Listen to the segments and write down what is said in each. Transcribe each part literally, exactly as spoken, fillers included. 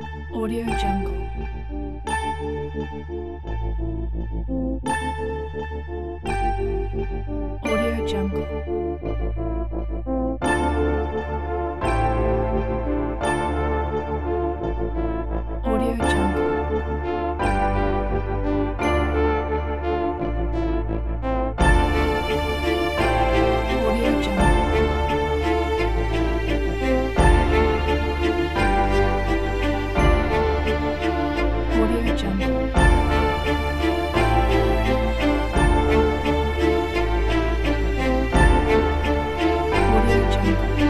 Audio Jungle. Audio Jungle. Audio Jungle. Audio Jungle. Audio Jungle. Audio Jungle.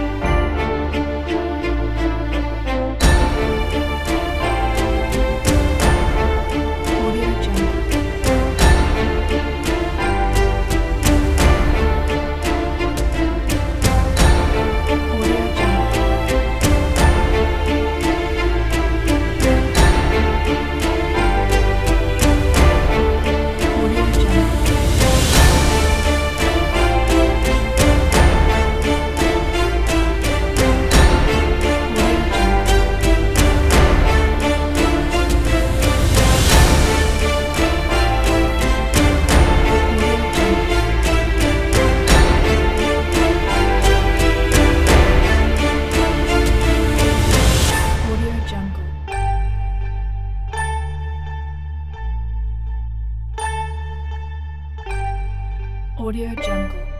Audio Jungle. Audio Jungle. Audio Jungle. Audio Jungle. Audio Jungle.